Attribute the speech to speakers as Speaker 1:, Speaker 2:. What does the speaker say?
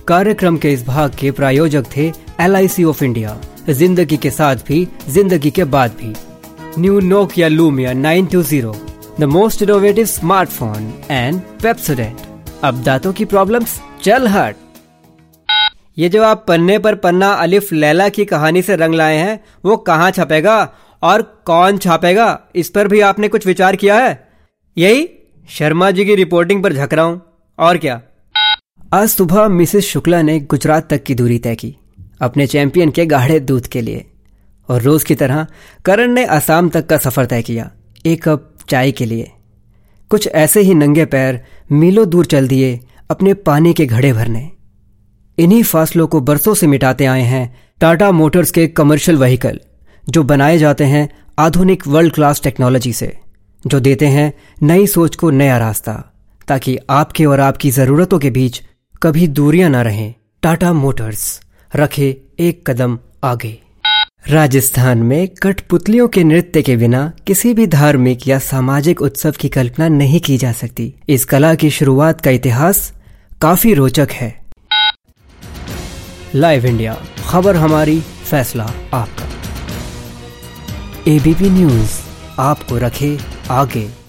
Speaker 1: कार्यक्रम के इस भाग के प्रायोजक थे LIC ऑफ इंडिया, जिंदगी के साथ भी जिंदगी के बाद भी। New Nokia Lumia 920, the most innovative smartphone, and Pepsodent, अब दांतों की प्रॉब्लम्स चल हट। ये जो आप पन्ने पर पन्ना अलिफ लैला की कहानी से रंग लाए हैं, वो कहाँ छपेगा और कौन छापेगा, इस पर भी आपने कुछ विचार किया है? यही शर्मा जी की रिपोर्टिंग पर झक रहा हूं, और क्या। आज सुबह मिसेस शुक्ला ने गुजरात तक की दूरी तय की अपने चैंपियन के गाढ़े दूध के लिए, और रोज की तरह करण ने असम तक का सफर तय किया एक कप चाय के लिए। कुछ ऐसे ही नंगे पैर मीलों दूर चल दिए अपने पानी के घड़े भरने। इन्हीं फासलों को बरसों से मिटाते आए हैं टाटा मोटर्स के कमर्शियल व्हीकल, जो बनाए जाते हैं आधुनिक वर्ल्ड क्लास टेक्नोलॉजी से, जो देते हैं नई सोच को नया रास्ता, ताकि आपके और आपकी जरूरतों के बीच कभी दूरियां ना रहें। टाटा मोटर्स रखे एक कदम आगे। राजस्थान में कठपुतलियों के नृत्य के बिना किसी भी धार्मिक या सामाजिक उत्सव की कल्पना नहीं की जा सकती। इस कला की शुरुआत का इतिहास काफी रोचक है। लाइव इंडिया, खबर हमारी, फैसला आपका। ABP न्यूज आपको रखे आगे।